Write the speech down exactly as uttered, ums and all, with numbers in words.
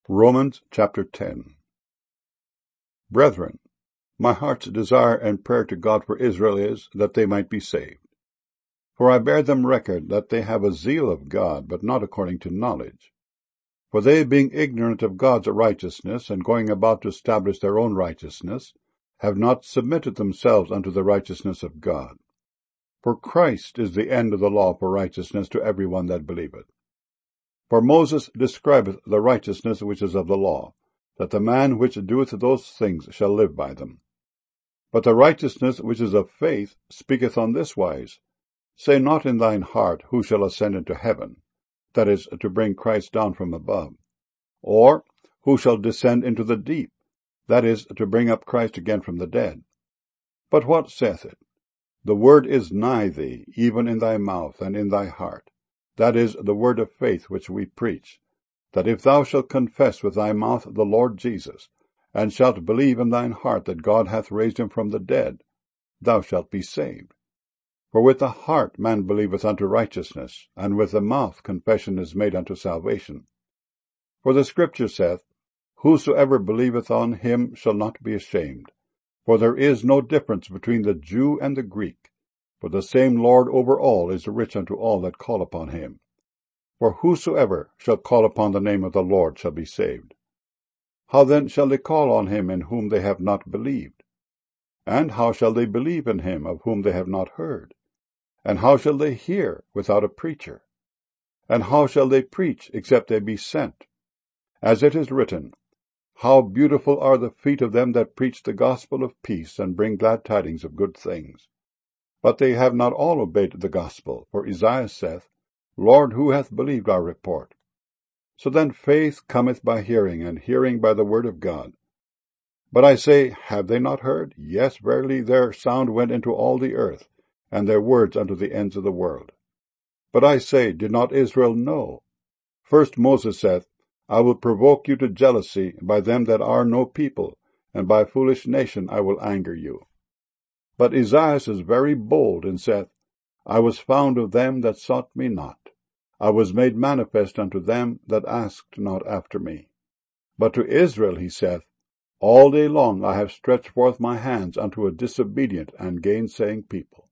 Romans chapter ten. Brethren, my heart's desire and prayer to God for Israel is that they might be saved. For I bear them record that they have a zeal of God, but not according to knowledge. For they, being ignorant of God's righteousness, and going about to establish their own righteousness, have not submitted themselves unto the righteousness of God. For Christ is the end of the law for righteousness to every one that believeth. For Moses describeth the righteousness which is of the law, that the man which doeth those things shall live by them. But the righteousness which is of faith speaketh on this wise, Say not in thine heart, Who shall ascend into heaven? That is, to bring Christ down from above. Or, Who shall descend into the deep? That is, to bring up Christ again from the dead. But what saith it? The word is nigh thee, even in thy mouth and in thy heart. That is the word of faith which we preach, that if thou shalt confess with thy mouth the Lord Jesus, and shalt believe in thine heart that God hath raised him from the dead, thou shalt be saved. For with the heart man believeth unto righteousness, and with the mouth confession is made unto salvation. For the Scripture saith, Whosoever believeth on him shall not be ashamed. For there is no difference between the Jew and the Greek. For the same Lord over all is rich unto all that call upon him. For whosoever shall call upon the name of the Lord shall be saved. How then shall they call on him in whom they have not believed? And how shall they believe in him of whom they have not heard? And how shall they hear without a preacher? And how shall they preach except they be sent? As it is written, How beautiful are the feet of them that preach the gospel of peace, and bring glad tidings of good things. But they have not all obeyed the gospel, for Isaiah saith, Lord, who hath believed our report? So then faith cometh by hearing, and hearing by the word of God. But I say, have they not heard? Yes, verily, their sound went into all the earth, and their words unto the ends of the world. But I say, did not Israel know? First Moses saith, I will provoke you to jealousy by them that are no people, and by foolish nation I will anger you. But Isaiah is very bold, and saith, I was found of them that sought me not. I was made manifest unto them that asked not after me. But to Israel he saith, All day long I have stretched forth my hands unto a disobedient and gainsaying people.